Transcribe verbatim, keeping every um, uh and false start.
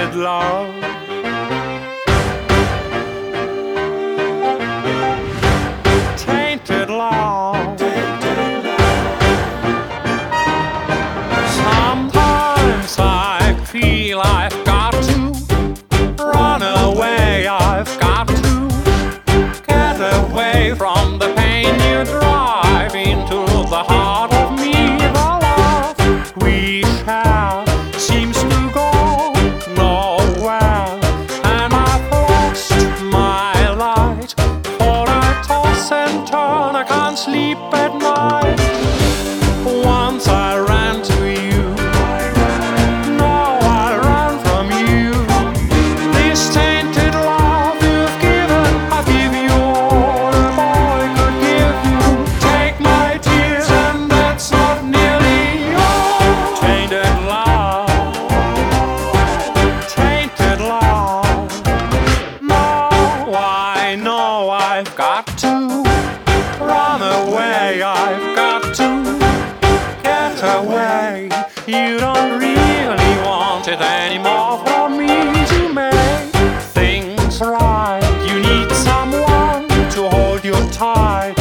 tainted love. Tainted love. Sometimes I feel I've got to run away, I've got to get away from the pain you drive into the heart of me. The love we share seems to go nowhere, and I've lost my light, for I toss and turn, I can't sleep at night. Once I ran to you, now I run from you. This tainted love you've given, I give you all a boy could give you. Take my tears and that's not nearly all. Tainted love, tainted love. Now I know I've got to run away, I've got to get away. You don't really want it anymore for me to make things right. You need someone to hold you tight.